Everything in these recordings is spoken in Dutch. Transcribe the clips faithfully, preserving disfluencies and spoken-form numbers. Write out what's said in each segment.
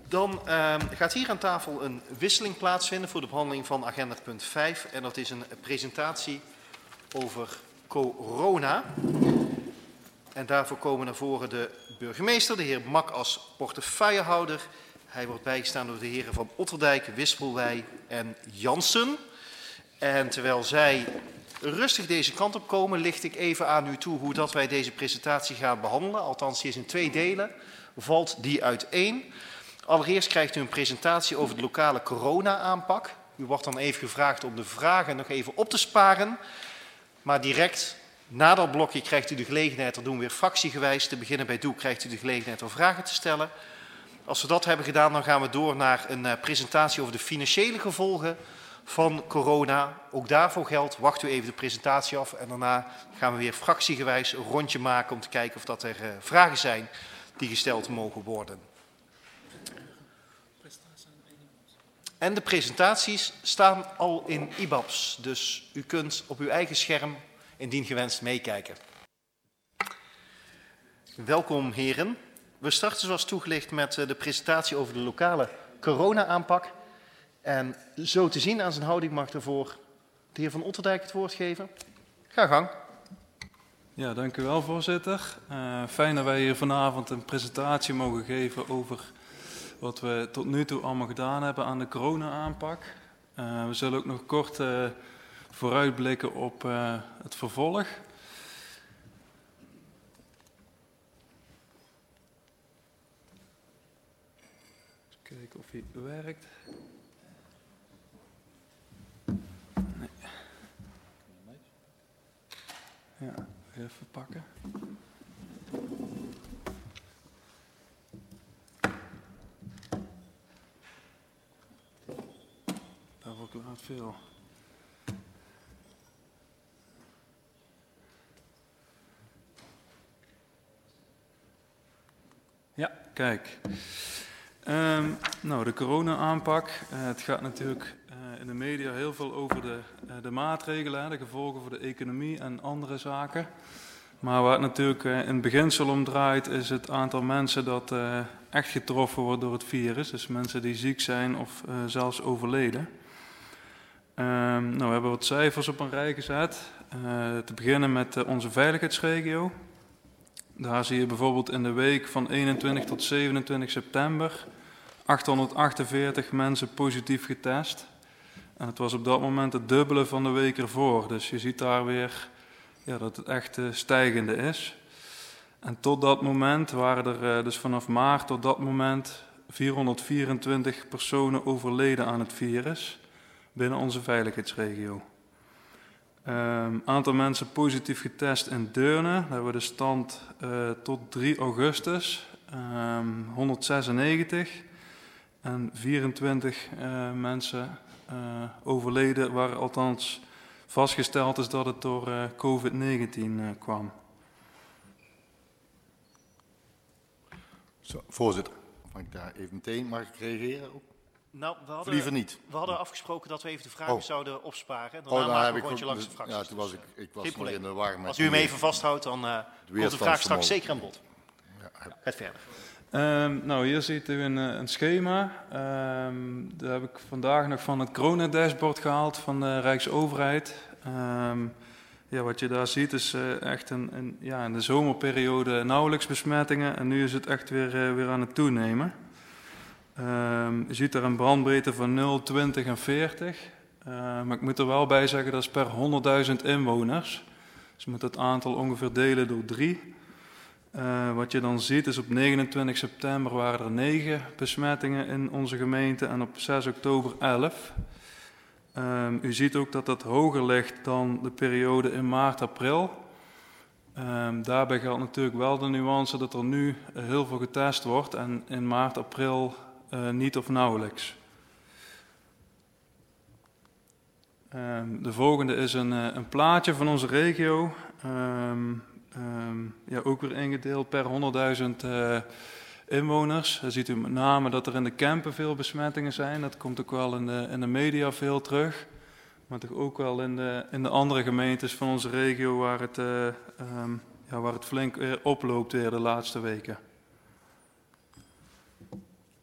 Dan uh, gaat hier aan tafel een wisseling plaatsvinden voor de behandeling van agenda punt vijf. En dat is een presentatie over corona. En daarvoor komen naar voren de burgemeester, de heer Mak als portefeuillehouder. Hij wordt bijgestaan door de heren Van Otterdijk, Wispelwij en Jansen. En terwijl zij rustig deze kant op komen, licht ik even aan u toe hoe dat wij deze presentatie gaan behandelen. Althans, die is in twee delen. Valt die uiteen. Allereerst krijgt u een presentatie over de lokale corona-aanpak. U wordt dan even gevraagd om de vragen nog even op te sparen. Maar direct na dat blokje krijgt u de gelegenheid, dat doen we weer fractiegewijs, te beginnen bij Doe, krijgt u de gelegenheid om vragen te stellen. Als we dat hebben gedaan, dan gaan we door naar een uh, presentatie over de financiële gevolgen van corona. Ook daarvoor geldt, wacht u even de presentatie af en daarna gaan we weer fractiegewijs een rondje maken om te kijken of dat er uh, vragen zijn die gesteld mogen worden. En de presentaties staan al in I B A B S, dus u kunt op uw eigen scherm indien gewenst meekijken. Welkom heren. We starten zoals toegelicht met de presentatie over de lokale corona-aanpak. En zo te zien aan zijn houding mag ervoor de heer Van Otterdijk het woord geven. Ga gang. Ja, dank u wel voorzitter. Uh, fijn dat wij hier vanavond een presentatie mogen geven over wat we tot nu toe allemaal gedaan hebben aan de corona-aanpak. Uh, we zullen ook nog kort uh, vooruitblikken op uh, het vervolg. Eens kijken of hij werkt. Nee. Ja, even pakken. Daar verklaart veel. Ja, kijk. Um, nou, de corona-aanpak. Uh, het gaat natuurlijk uh, in de media heel veel over de, uh, de maatregelen, de gevolgen voor de economie en andere zaken. Maar waar het natuurlijk uh, in het beginsel om draait, is het aantal mensen dat uh, echt getroffen wordt door het virus. Dus mensen die ziek zijn of uh, zelfs overleden. Um, nou, we hebben wat cijfers op een rij gezet. Uh, te beginnen met uh, onze veiligheidsregio. Daar zie je bijvoorbeeld in de week van eenentwintig tot zevenentwintig september achthonderdachtenveertig mensen positief getest. En het was op dat moment het dubbele van de week ervoor. Dus je ziet daar weer ja, dat het echt uh, stijgende is. En tot dat moment waren er uh, dus vanaf maart tot dat moment vierhonderdvierentwintig personen overleden aan het virus binnen onze veiligheidsregio. Um, aantal mensen positief getest in Deurne. Daar hebben we de stand uh, tot drie augustus. Um, honderdzesennegentig. En vierentwintig uh, mensen uh, overleden waar althans vastgesteld is dat het door uh, covid negentien uh, kwam. Zo, voorzitter, mag ik daar even meteen mag ik reageren op? Nou, we hadden, liever niet. We hadden afgesproken dat we even de vragen oh. zouden opsparen. Daarna oh, maken heb we een ik rondje langs de fracties. Ja, toen was dus, ik, ik was geen nog probleem. in de war met Als u hem even vasthoudt, dan uh, komt de vraag straks zeker aan bod. Ja, gaat verder. Um, nou, hier ziet u een, een schema. Um, dat heb ik vandaag nog van het corona-dashboard gehaald van de Rijksoverheid. Um, ja, wat je daar ziet is uh, echt een, een, ja, in de zomerperiode nauwelijks besmettingen. En nu is het echt weer, uh, weer aan het toenemen. Um, je ziet er een brandbreedte van nul, twintig en veertig. Uh, maar ik moet er wel bij zeggen, dat is per honderdduizend inwoners. Dus je moet het aantal ongeveer delen door drie. Uh, wat je dan ziet is op negenentwintig september waren er negen besmettingen in onze gemeente en op zes oktober elf. Um, u ziet ook dat dat hoger ligt dan de periode in maart, april. Um, daarbij geldt natuurlijk wel de nuance dat er nu uh, heel veel getest wordt en in maart, april uh, niet of nauwelijks. Um, de volgende is een, uh, een plaatje van onze regio. Um, um, ja, ook weer ingedeeld per honderdduizend uh, inwoners. Dan ziet u met name dat er in de Kempen veel besmettingen zijn. Dat komt ook wel in de, in de media veel terug. Maar toch ook wel in de, in de andere gemeentes van onze regio waar het, uh, um, ja, waar het flink weer oploopt weer de laatste weken.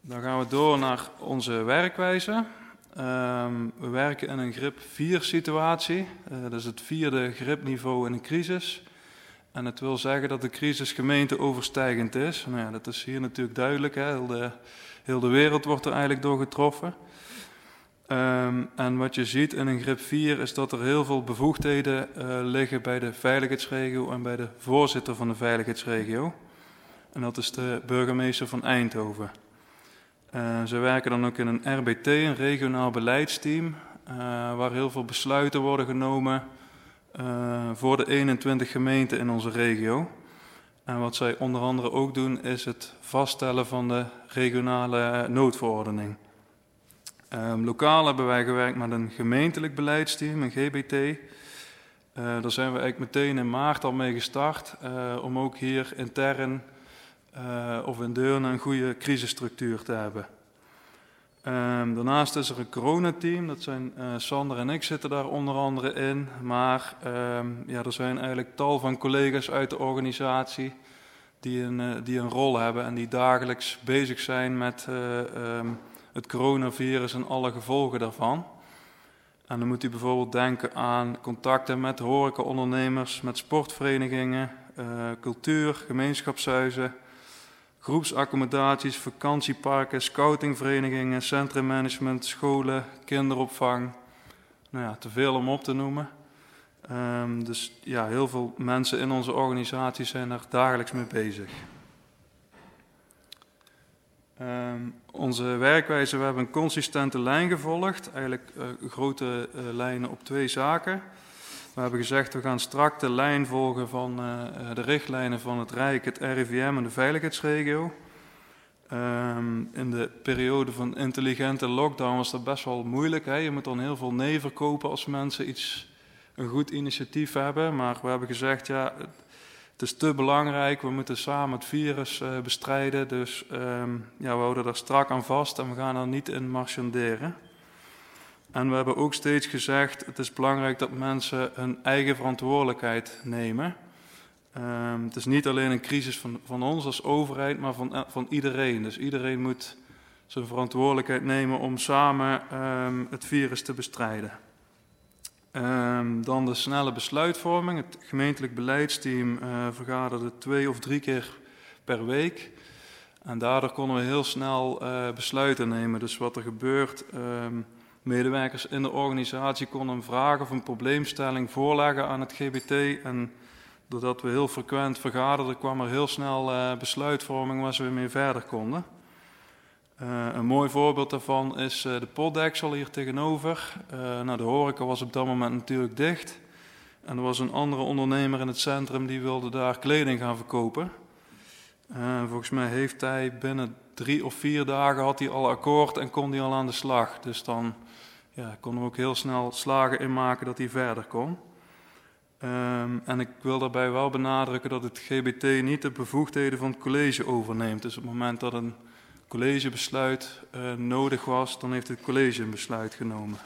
Dan gaan we door naar onze werkwijze. Um, we werken in een grip vier situatie. Uh, dat is het vierde gripniveau in een crisis. En het wil zeggen dat de crisis gemeenteoverstijgend is. Nou ja, dat is hier natuurlijk duidelijk. Hè? Heel, de, heel de wereld wordt er eigenlijk door getroffen. Um, en wat je ziet in een grip vier is dat er heel veel bevoegdheden uh, liggen bij de veiligheidsregio en bij de voorzitter van de veiligheidsregio. En dat is de burgemeester van Eindhoven. Uh, ze werken dan ook in een R B T, een regionaal beleidsteam, uh, waar heel veel besluiten worden genomen uh, voor de eenentwintig gemeenten in onze regio. En wat zij onder andere ook doen is het vaststellen van de regionale noodverordening. Uh, lokaal hebben wij gewerkt met een gemeentelijk beleidsteam, een G B T. Uh, daar zijn we eigenlijk meteen in maart al mee gestart, uh, om ook hier intern uh, of in Deurne een goede crisisstructuur te hebben. Uh, daarnaast is er een coronateam, dat zijn uh, Sander en ik zitten daar onder andere in. Maar uh, ja, er zijn eigenlijk tal van collega's uit de organisatie die een, uh, die een rol hebben en die dagelijks bezig zijn met uh, um, het coronavirus en alle gevolgen daarvan. En dan moet u bijvoorbeeld denken aan contacten met horecaondernemers, met sportverenigingen, uh, cultuur, gemeenschapshuizen, groepsaccommodaties, vakantieparken, scoutingverenigingen, centrummanagement, scholen, kinderopvang. Nou ja, te veel om op te noemen. Um, dus ja, heel veel mensen in onze organisatie zijn daar dagelijks mee bezig. Um, onze werkwijze, we hebben een consistente lijn gevolgd, eigenlijk uh, grote uh, lijnen op twee zaken. We hebben gezegd, we gaan strak de lijn volgen van uh, de richtlijnen van het Rijk, het R I V M en de veiligheidsregio. Um, in de periode van intelligente lockdown was dat best wel moeilijk. Hè? Je moet dan heel veel nee verkopen als mensen iets, een goed initiatief hebben. Maar we hebben gezegd, ja, het is te belangrijk, we moeten samen het virus uh, bestrijden. Dus um, ja, we houden daar strak aan vast en we gaan er niet in marchanderen. En we hebben ook steeds gezegd, het is belangrijk dat mensen hun eigen verantwoordelijkheid nemen. Um, het is niet alleen een crisis van, van ons als overheid, maar van, van iedereen. Dus iedereen moet zijn verantwoordelijkheid nemen om samen um, het virus te bestrijden. Um, dan de snelle besluitvorming. Het gemeentelijk beleidsteam uh, vergaderde twee of drie keer per week. En daardoor konden we heel snel uh, besluiten nemen. Dus wat er gebeurt, um, medewerkers in de organisatie konden een vraag of een probleemstelling voorleggen aan het G B T. En doordat we heel frequent vergaderden, kwam er heel snel uh, besluitvorming waar ze weer mee verder konden. Uh, een mooi voorbeeld daarvan is uh, de potdeksel hier tegenover. Uh, nou, de horeca was op dat moment natuurlijk dicht. En er was een andere ondernemer in het centrum die wilde daar kleding gaan verkopen. Uh, volgens mij heeft hij binnen drie of vier dagen had hij al akkoord en kon hij al aan de slag. Dus dan ja, konden we ook heel snel slagen inmaken dat hij verder kon. Um, en ik wil daarbij wel benadrukken dat het G B T niet de bevoegdheden van het college overneemt. Dus op het moment dat een collegebesluit uh, nodig was, dan heeft het college een besluit genomen.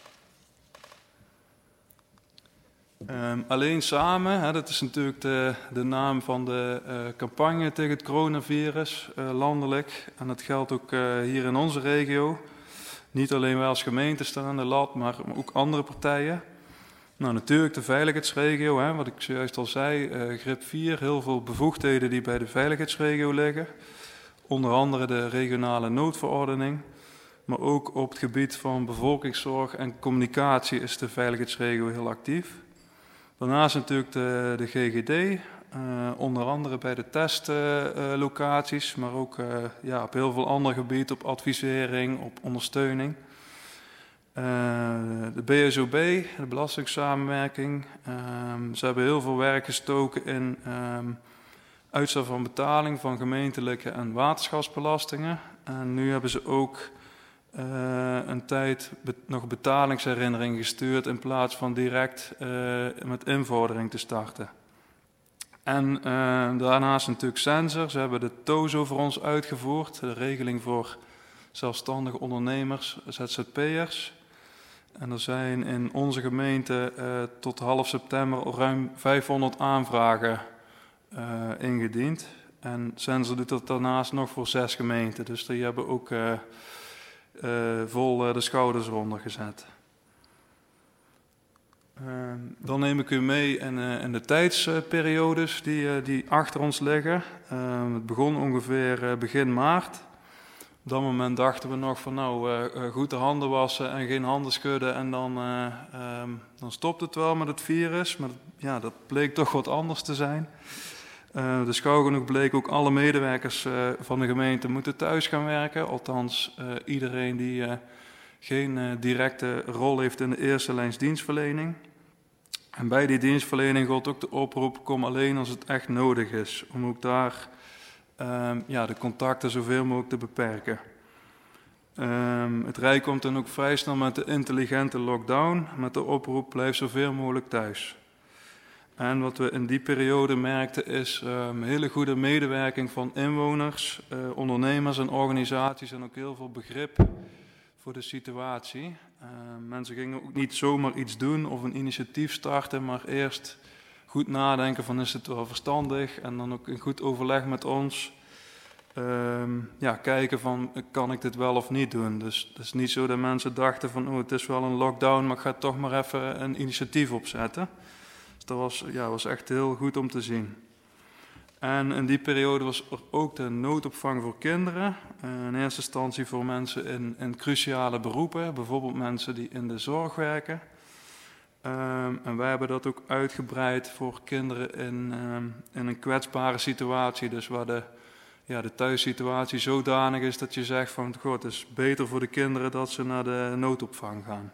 Um, alleen samen, hè, dat is natuurlijk de, de naam van de uh, campagne tegen het coronavirus, uh, landelijk. En dat geldt ook uh, hier in onze regio. Niet alleen wij als gemeente staan aan de lat, maar ook andere partijen. Nou, natuurlijk de veiligheidsregio, hè, wat ik zojuist al zei, uh, grip vier, heel veel bevoegdheden die bij de veiligheidsregio liggen. Onder andere de regionale noodverordening, maar ook op het gebied van bevolkingszorg en communicatie is de veiligheidsregio heel actief. Daarnaast natuurlijk de, de G G D, uh, onder andere bij de testlocaties, uh, maar ook uh, ja, op heel veel andere gebieden, op advisering, op ondersteuning. Uh, de B S O B, de belastingssamenwerking, um, ze hebben heel veel werk gestoken in um, uitstel van betaling van gemeentelijke en waterschapsbelastingen. En nu hebben ze ook uh, een tijd be- nog betalingsherinnering gestuurd in plaats van direct uh, met invordering te starten. En uh, daarnaast natuurlijk Sensor. Ze hebben de TOZO voor ons uitgevoerd, de regeling voor zelfstandige ondernemers, Z Z P'ers. En er zijn in onze gemeente uh, tot half september ruim vijfhonderd aanvragen uh, ingediend. En Censer doet dat daarnaast nog voor zes gemeenten. Dus die hebben ook uh, uh, vol uh, de schouders eronder gezet. Uh, dan neem ik u mee in, uh, in de tijdsperiodes die, uh, die achter ons liggen. Uh, het begon ongeveer uh, begin maart. Op dat moment dachten we nog van nou, uh, goed de handen wassen en geen handen schudden en dan, uh, um, dan stopt het wel met het virus. Maar ja, dat bleek toch wat anders te zijn. Uh, dus gauw genoeg bleek ook alle medewerkers uh, van de gemeente moeten thuis gaan werken. Althans, uh, iedereen die uh, geen uh, directe rol heeft in de eerste lijns dienstverlening. En bij die dienstverlening gold ook de oproep, kom alleen als het echt nodig is. Om ook daar um, ja, de contacten zoveel mogelijk te beperken. Um, het Rijk komt dan ook vrij snel met de intelligente lockdown. Met de oproep, blijf zoveel mogelijk thuis. En wat we in die periode merkten is um, hele goede medewerking van inwoners, uh, ondernemers en organisaties en ook heel veel begrip voor de situatie. Uh, mensen gingen ook niet zomaar iets doen of een initiatief starten, maar eerst goed nadenken van is het wel verstandig en dan ook in goed overleg met ons um, ja, kijken van kan ik dit wel of niet doen. Dus het is niet zo dat mensen dachten van oh, het is wel een lockdown, maar ik ga toch maar even een initiatief opzetten. Dus dat was, ja, was echt heel goed om te zien. En in die periode was er ook de noodopvang voor kinderen. Uh, in eerste instantie voor mensen in, in cruciale beroepen, bijvoorbeeld mensen die in de zorg werken. Um, en wij hebben dat ook uitgebreid voor kinderen in, um, in een kwetsbare situatie. Dus waar de, ja, de thuissituatie zodanig is dat je zegt van god, het is beter voor de kinderen dat ze naar de noodopvang gaan.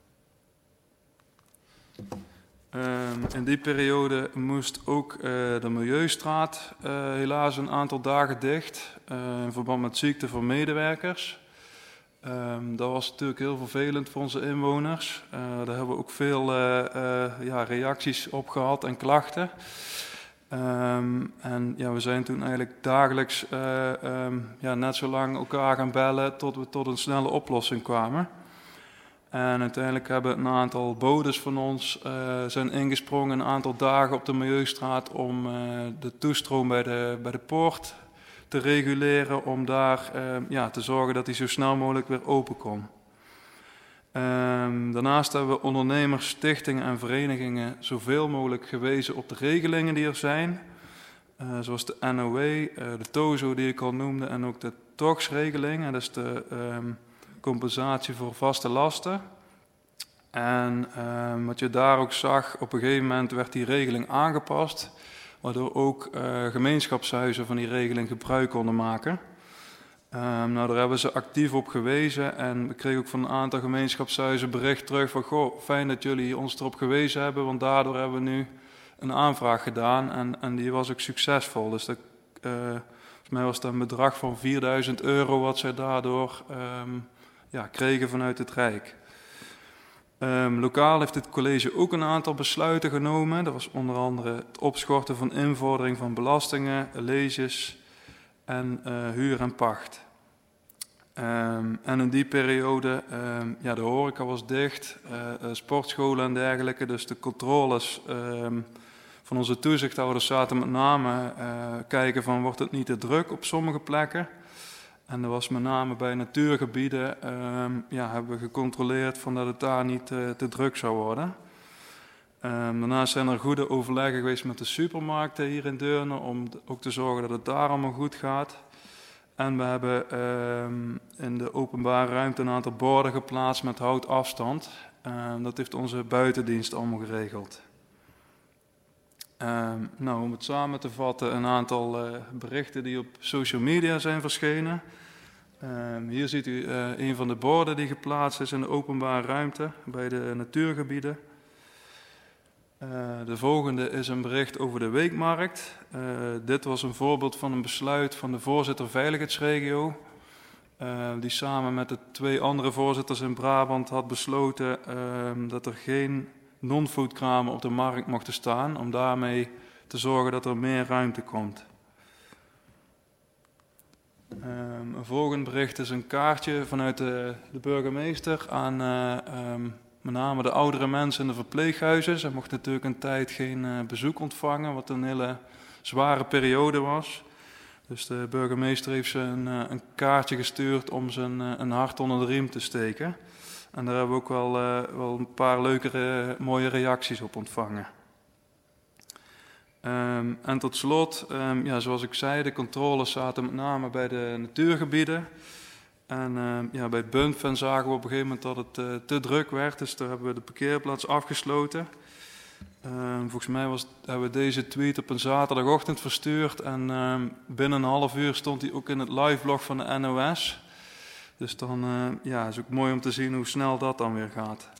Um, in die periode moest ook uh, de Milieustraat uh, helaas een aantal dagen dicht uh, in verband met ziekte van medewerkers. Um, dat was natuurlijk heel vervelend voor onze inwoners. Uh, daar hebben we ook veel uh, uh, ja, reacties op gehad en klachten. Um, en ja, we zijn toen eigenlijk dagelijks uh, um, ja, net zo lang elkaar gaan bellen tot we tot een snelle oplossing kwamen. En uiteindelijk hebben een aantal bodes van ons uh, zijn ingesprongen een aantal dagen op de Milieustraat om uh, de toestroom bij de, bij de poort te reguleren, om daar uh, ja, te zorgen dat die zo snel mogelijk weer open kon. Um, daarnaast hebben we ondernemers, stichtingen en verenigingen zoveel mogelijk gewezen op de regelingen die er zijn. Uh, zoals de N O W, uh, de TOZO die ik al noemde en ook de T O X-regeling. Dat is de um, compensatie voor vaste lasten. En um, wat je daar ook zag, op een gegeven moment werd die regeling aangepast, waardoor ook uh, gemeenschapshuizen van die regeling gebruik konden maken. Um, nou, daar hebben ze actief op gewezen en we kregen ook van een aantal gemeenschapshuizen bericht terug van goh, fijn dat jullie ons erop gewezen hebben, want daardoor hebben we nu een aanvraag gedaan en, en die was ook succesvol. Dus dat, uh, volgens mij was dat een bedrag van vierduizend euro wat zij daardoor um, ja, kregen vanuit het Rijk. Um, lokaal heeft het college ook een aantal besluiten genomen. Dat was onder andere het opschorten van invordering van belastingen, leges en uh, huur en pacht. Um, en in die periode, um, ja, de horeca was dicht, uh, uh, sportscholen en dergelijke. Dus de controles um, van onze toezichthouders zaten met name uh, kijken van wordt het niet te druk op sommige plekken. En dat was met name bij natuurgebieden, um, ja, hebben we gecontroleerd van dat het daar niet uh, te druk zou worden. Um, daarnaast zijn er goede overleggen geweest met de supermarkten hier in Deurne om ook te zorgen dat het daar allemaal goed gaat. En we hebben um, in de openbare ruimte een aantal borden geplaatst met houdafstand. Um, dat heeft onze buitendienst allemaal geregeld. Um, nou, om het samen te vatten, een aantal uh, berichten die op social media zijn verschenen. Um, hier ziet u uh, een van de borden die geplaatst is in de openbare ruimte bij de natuurgebieden. Uh, de volgende is een bericht over de weekmarkt. Uh, dit was een voorbeeld van een besluit van de voorzitter veiligheidsregio, uh, die samen met de twee andere voorzitters in Brabant had besloten uh, dat er geen non-foodkramen op de markt mochten staan, om daarmee te zorgen dat er meer ruimte komt. Um, een volgend bericht is een kaartje vanuit de, de burgemeester aan uh, um, met name de oudere mensen in de verpleeghuizen. Zij mochten natuurlijk een tijd geen uh, bezoek ontvangen, wat een hele zware periode was. Dus de burgemeester heeft ze een, uh, een kaartje gestuurd om ze een, uh, een hart onder de riem te steken. En daar hebben we ook wel, uh, wel een paar leuke, uh, mooie reacties op ontvangen. Um, en tot slot, um, ja, zoals ik zei, de controles zaten met name bij de natuurgebieden. En uh, ja, bij het Buntfen zagen we op een gegeven moment dat het uh, te druk werd, dus daar hebben we de parkeerplaats afgesloten. Uh, volgens mij was, hebben we deze tweet op een zaterdagochtend verstuurd en uh, binnen een half uur stond hij ook in het liveblog van de N O S. Dus dan uh, ja, is het ook mooi om te zien hoe snel dat dan weer gaat.